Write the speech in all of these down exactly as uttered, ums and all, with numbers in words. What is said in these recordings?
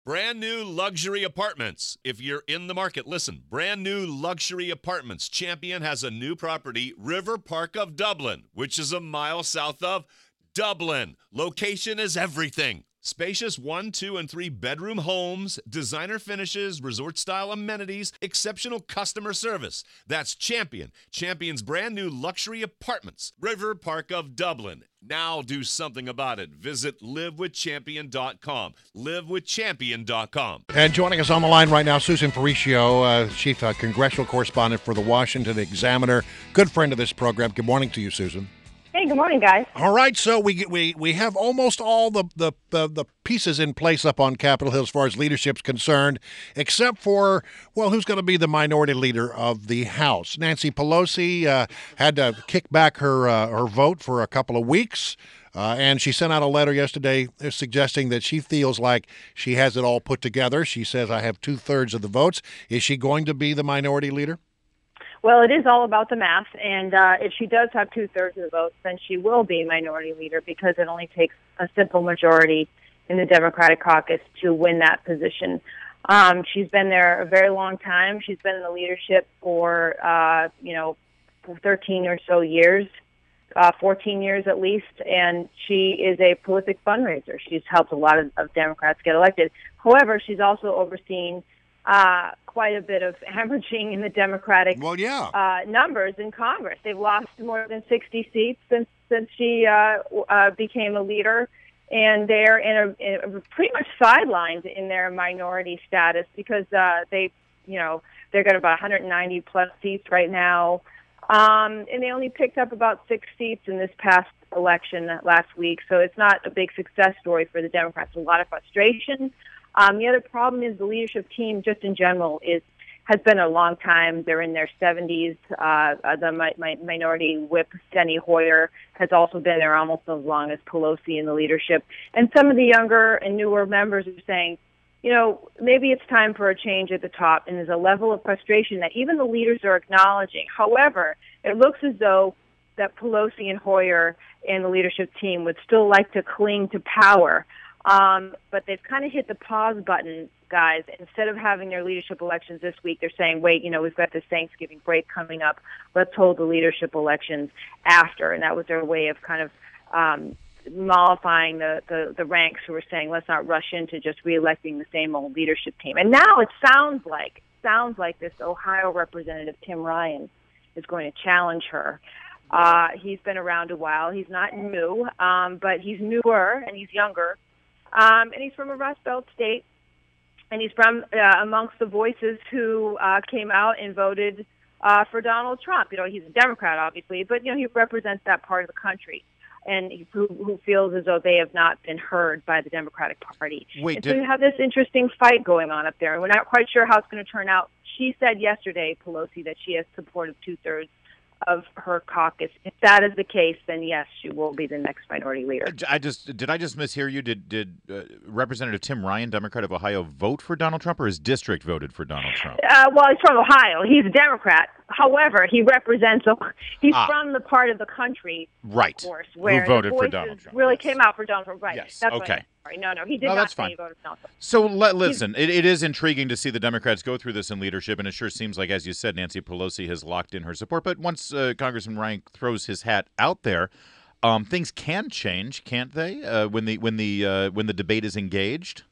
Brand new luxury apartments. If you're in the market, listen. Brand new luxury apartments. Champion has a new property, River Park of Dublin, which is a mile south of Dublin. Location is everything. Spacious one, two, and three bedroom homes, designer finishes, resort-style amenities, exceptional customer service. That's Champion. Champion's brand new luxury apartments, River Park of Dublin. Now do something about it. Visit live with champion dot com. live with champion dot com. And joining us on the line right now, Susan Faricio, uh, Chief uh, Congressional Correspondent for the Washington Examiner. Good friend of this program. Good morning to you, Susan. Hey, good morning, guys. All right, so we we we have almost all the, the, the, the pieces in place up on Capitol Hill as far as leadership's concerned, except for, well, who's going to be the minority leader of the House? Nancy Pelosi uh, had to kick back her, uh, her vote for a couple of weeks, uh, and she sent out a letter yesterday suggesting that she feels like she has it all put together. She says, I have two-thirds of the votes. Is she going to be the minority leader? Well, it is all about the math, and uh, if she does have two-thirds of the votes, then she will be minority leader because it only takes a simple majority in the Democratic caucus to win that position. Um, she's been there a very long time. She's been in the leadership for, uh, you know, for thirteen or so years, uh, fourteen years at least, and she is a prolific fundraiser. She's helped a lot of, of Democrats get elected. However, she's also overseen uh, quite a bit of hemorrhaging in the Democratic well, yeah. uh, numbers in Congress. They've lost more than sixty seats since since she uh, uh, became a leader, and they're in a, in a pretty much sidelined in their minority status because uh, they, you know, they're got about one hundred ninety plus seats right now, um, and they only picked up about six seats in this past election last week. So it's not a big success story for the Democrats. A lot of frustration. Um, the other problem is the leadership team, just in general, is has been a long time. They're in their seventies. Uh, the mi- mi- minority whip, Steny Hoyer, has also been there almost as long as Pelosi in the leadership. And some of the younger and newer members are saying, you know, maybe it's time for a change at the top. And there's a level of frustration that even the leaders are acknowledging. However, it looks as though that Pelosi and Hoyer and the leadership team would still like to cling to power. Um, but they've kind of hit the pause button, guys. Instead of having their leadership elections this week, they're saying, wait, you know, we've got this Thanksgiving break coming up. Let's hold the leadership elections after. And that was their way of kind of um, mollifying the, the, the ranks who were saying, let's not rush into just reelecting the same old leadership team. And now it sounds like, sounds like this Ohio representative, Tim Ryan, is going to challenge her. Uh, he's been around a while. He's not new, um, but he's newer and he's younger. Um, and he's from a Rust Belt state, and he's from uh, amongst the voices who uh, came out and voted uh, for Donald Trump. You know, he's a Democrat, obviously, but, you know, he represents that part of the country, and who, who feels as though they have not been heard by the Democratic Party. Wait, and did... so you have this interesting fight going on up there, and we're not quite sure how it's going to turn out. She said yesterday, Pelosi, that she has support of two-thirds of her caucus. If that is the case, then yes, she will be the next minority leader. I just did I just mishear you? Did did uh, Representative Tim Ryan, Democrat of Ohio, vote for Donald Trump, or his district voted for Donald Trump? Uh, well, he's from Ohio. He's a Democrat. However, he represents. He's ah. from the part of the country, right? Of course, where who voted the for Donald Trump? Really yes. came out for Donald Trump. Right. Yes. That's okay. Sorry. No, no, he did no, not that's say fine. he voted for Donald Trump. So le- listen, it, it is intriguing to see the Democrats go through this in leadership, and it sure seems like, as you said, Nancy Pelosi has locked in her support. But once uh, Congressman Ryan throws his hat out there, um, things can change, can't they? Uh, when the when the uh, when the debate is engaged.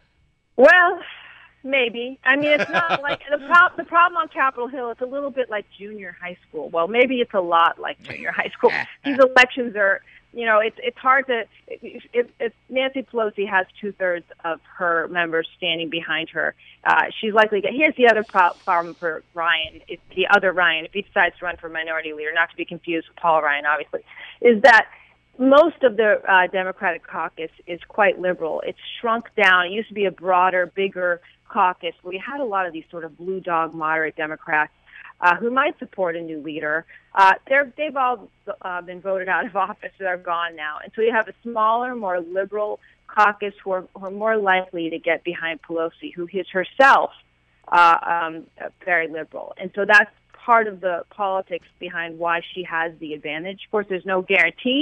Well, maybe. I mean, it's not like the, pro- the problem on Capitol Hill. It's a little bit like junior high school. Well, maybe it's a lot like junior high school. These elections are. You know, it's it's hard to. If, if, if Nancy Pelosi has two thirds of her members standing behind her, uh, she's likely to get. Here's the other pro- problem for Ryan. It's the other Ryan, if he decides to run for minority leader, not to be confused with Paul Ryan, obviously, is that most of the uh, Democratic caucus is quite liberal. It's shrunk down. It used to be a broader, bigger caucus where you had a lot of these sort of blue dog moderate Democrats. Uh, who might support a new leader. Uh, they're, they've all uh, been voted out of office. They're gone now. And so you have a smaller, more liberal caucus who are, who are more likely to get behind Pelosi, who is herself uh, um, very liberal. And so that's part of the politics behind why she has the advantage. Of course, there's no guarantee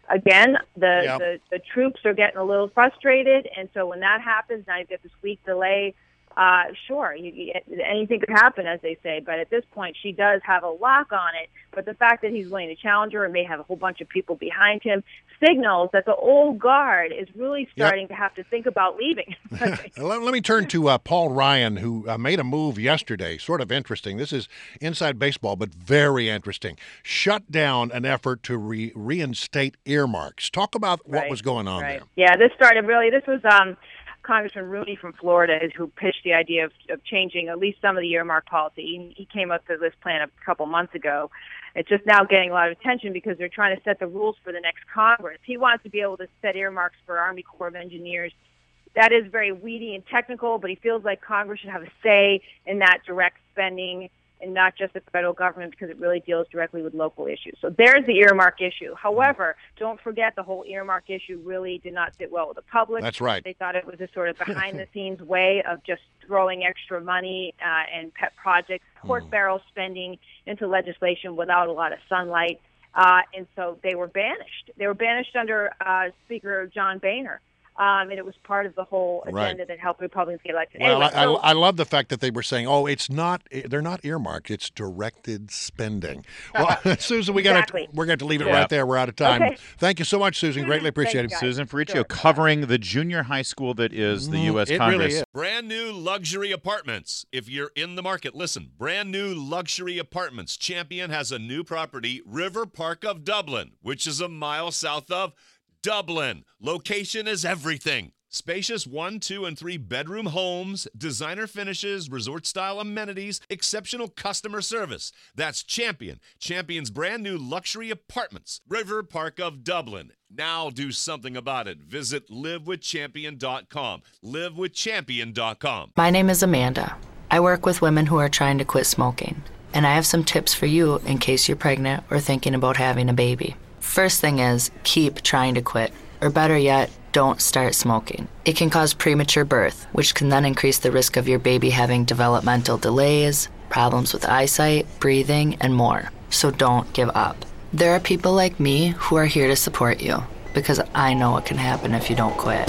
again, the, Yep. the, the troops are getting a little frustrated. And so when that happens, now you get this week delay. Uh, sure, you, you, anything could happen, as they say. But at this point, she does have a lock on it. But the fact that he's willing to challenge her and may have a whole bunch of people behind him signals that the old guard is really starting Yep. to have to think about leaving. let, let me turn to uh, Paul Ryan, who uh, made a move yesterday. Sort of interesting. This is inside baseball, but very interesting. Shut down an effort to re- reinstate earmarks. Talk about what Right, was going on right. there. Yeah, this started really, this was um, Congressman Rooney from Florida who pitched the idea of, of changing at least some of the earmark policy. He, he came up with this plan a couple months ago. It's just now getting a lot of attention because they're trying to set the rules for the next Congress. He wants to be able to set earmarks for Army Corps of Engineers. That is very weedy and technical, but he feels like Congress should have a say in that direct spending and not just the federal government because it really deals directly with local issues. So there's the earmark issue. However, don't forget the whole earmark issue really did not sit well with the public. That's right. They thought it was a sort of behind-the-scenes way of just throwing extra money uh, and pet projects, pork barrel spending into legislation without a lot of sunlight. Uh, and so they were banished. They were banished under uh, Speaker John Boehner. Um, and it was part of the whole agenda Right. that helped Republicans get elected. Well, anyway, I, so, I, I love the fact that they were saying, "Oh, it's not. They're not earmarked. It's directed spending." Well, Susan, we got Exactly. to we're going to leave it Yeah. right there. We're out of time. Okay. Thank you so much, Susan. Greatly appreciate Thanks, it. guys. Susan Ferricchio Sure. covering the junior high school that is the U S Mm, it Congress. really is. Brand new luxury apartments. If you're in the market, listen. Brand new luxury apartments. Champion has a new property, River Park of Dublin, which is a mile south of Dublin. Location is everything. Spacious one, two, and three bedroom homes, designer finishes, resort-style amenities, exceptional customer service. That's Champion. Champion's brand new luxury apartments, River Park of Dublin. Now do something about it. Visit live with champion dot com. live with champion dot com. My name is Amanda. I work with women who are trying to quit smoking, and I have some tips for you in case you're pregnant or thinking about having a baby. First thing is, keep trying to quit, or better yet, don't start smoking. It can cause premature birth, which can then increase the risk of your baby having developmental delays, problems with eyesight, breathing, and more. So don't give up. There are people like me who are here to support you, because I know what can happen if you don't quit.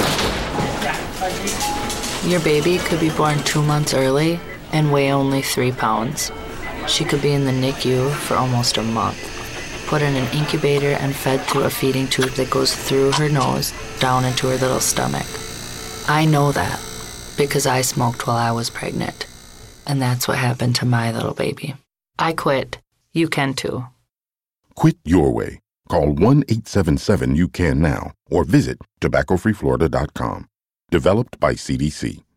Your baby could be born two months early and weigh only three pounds. She could be in the N I C U for almost a month, put in an incubator and fed through a feeding tube that goes through her nose down into her little stomach. I know that because I smoked while I was pregnant, and that's what happened to my little baby. I quit. You can too. Quit your way. Call one eight seven seven, you can now or visit tobacco free florida dot com. Developed by C D C.